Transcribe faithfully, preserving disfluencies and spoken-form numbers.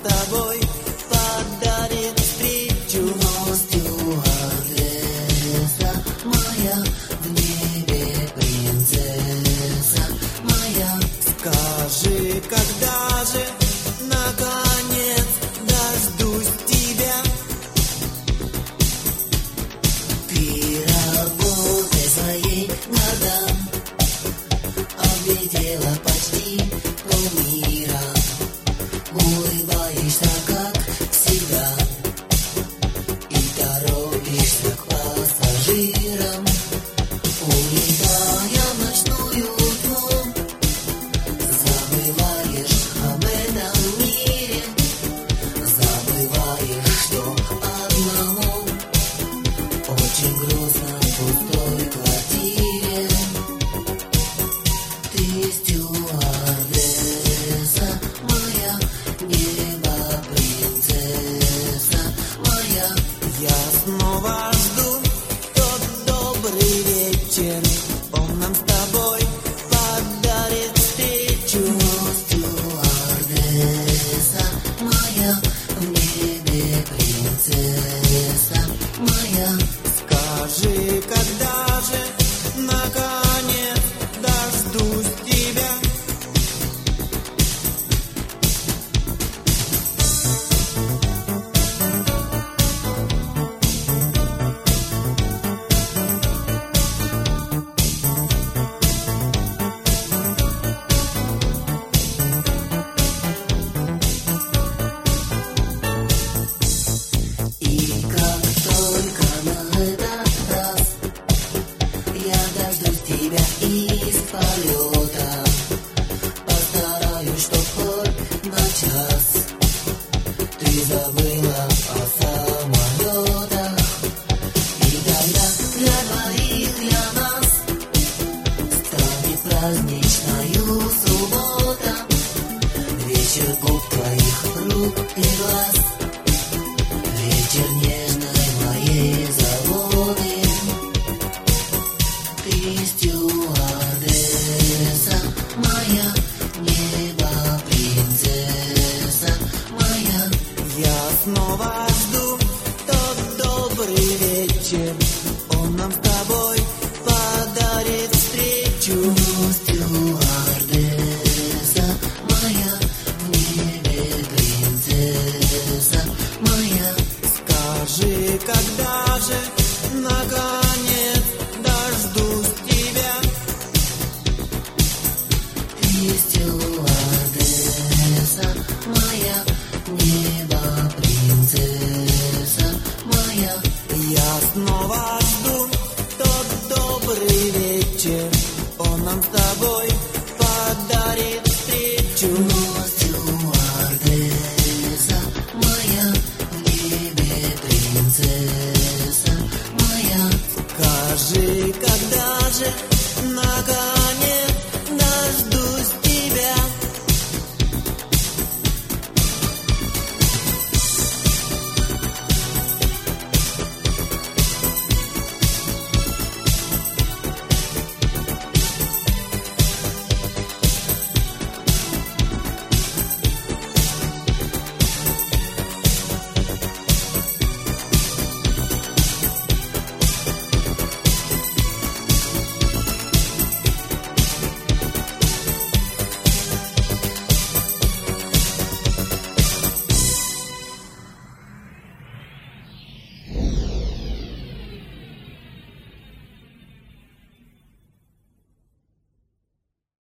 тобой подарит встречу. Но стюардесса моя, в небе принцесса моя, скажи, когда же наконец дождусь тебя? ты работой своей годам облетела почти полмира. Улыбаешься, как всегда, и торопишься к пассажирам. Улетая в ночную тьму, забываешь об этом мире, забываешь, что одному очень грустно в пустой квартире. Ты стюардесса моя, небо принцесса моя, Я снова жду тот добрый вечер, он нам с тобой подарит встречу. но стюардесса моя, в небе принцесса моя, Скажи, когда же наконец дождусь тебя? и как только на этот раз я дождусь тебя из полета, постараюсь, чтоб хоть на час ты забыла о самолетах. И тогда для двоих, для нас станет праздничною суббота, вечер губ твоих рук и глаз, вечер нежной моей заботы. Ты стюардесса моя, небо принцесса моя, Я снова жду тот добрый вечер, он нам с тобой подарит встречу. но стюардесса моя, в небе принцесса моя, Скажи, когда же наконец дождусь тебя? ты стюардесса моя, небо принцесса моя, Я снова жду тот добрый вечер, он нам с тобой подарит встречу. но стюардесса моя, в небе принцесса моя, Скажи, когда же